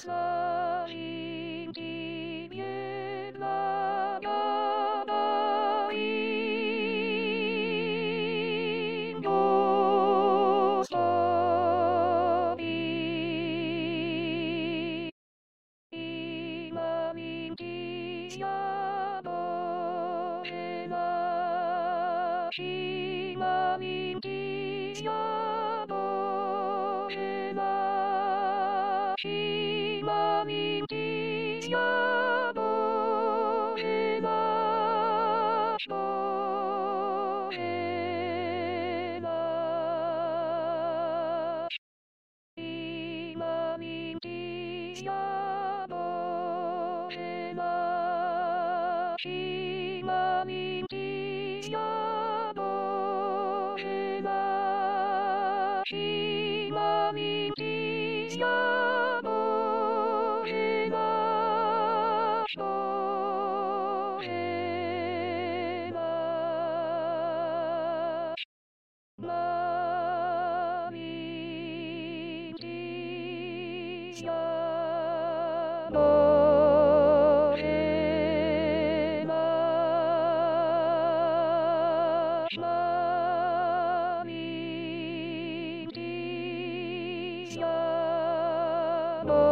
さいに見えながらいのさび今にやどれな今にやどれな今にやどれなどれな今にやどれな今にやどれな今にやどれなどれなまみやどれなまみやど